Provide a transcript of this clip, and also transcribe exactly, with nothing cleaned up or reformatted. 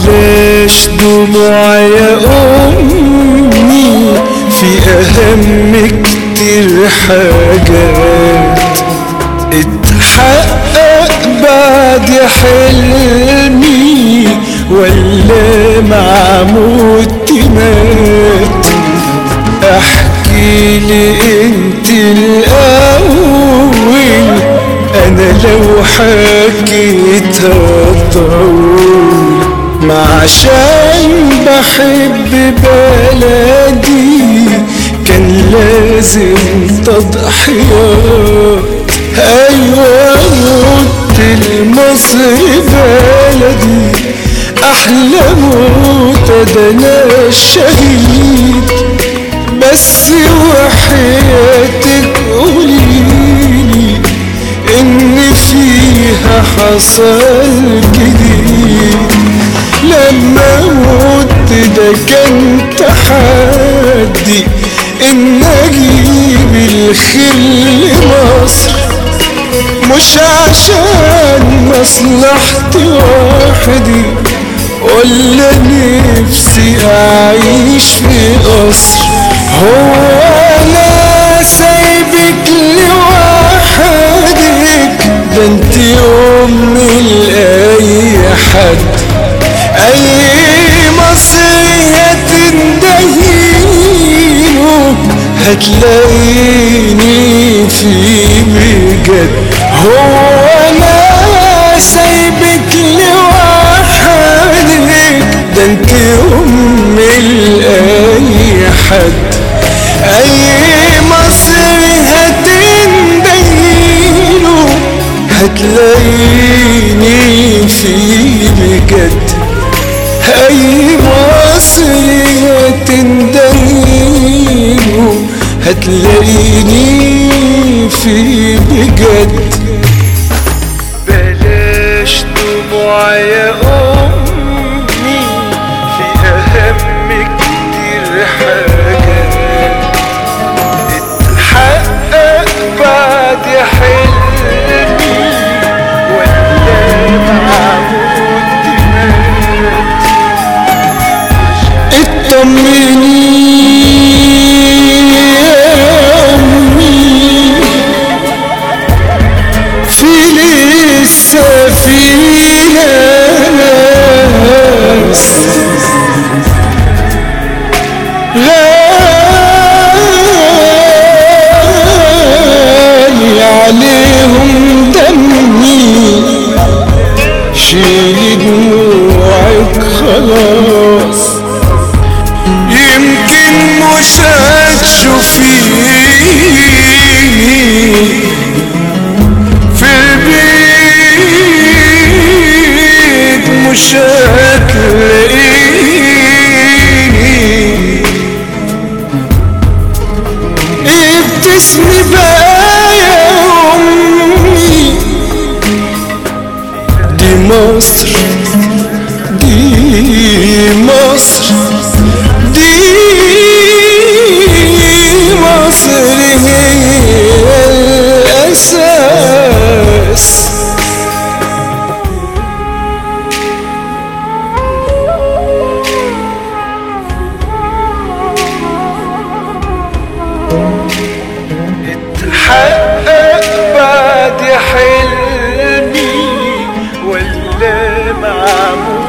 بلاش دموع يا أمي، في أهم كتير حاجات اتحقق بعد حلمي، ولا مع موتي مات. احكيلي انت الأول، أنا لو حكيتها طول، ما عشان بحب بلدي كان لازم تضحيات. أيوة موت لمصر بلدي أحلى موت، ده أنا الشهيد. بس وحياتك قوليلي إن فيها حصل جديد. لما موت ده كان تحدي إن أجيب الخير لمصر، مش عشان مصلحتي وحدي، ولا نفسي أعيش في قصر. هو أنا سايبك لوحدك، ده انت أمي لأي حد. أي مصري هتندهيله هتلاقيني فيه بجد. هو أنا سايبك لوحدك، ده انت أمي لأي حد. أي مصري هتندهيله هتلاقيني فيه بجد. أي مصري هتندهيله هتلاقيني فيه بجد. بلاش دموع يا أمي، في أهم كتير حاجات اتحقق بعد حلمي، ولا مع موتي مات. اطمني يا أمي، في لسه فينا ناس غالي عليهم دمي. شيلي دموعك خلاص، يمكن مش هتشوفيني في البيت، مش هتلاقيني. ابتسمي بقى يا أمي، دي مصر دي مصر دي مصر هي الأساس. اتحقق بعد حلمي، ولا مع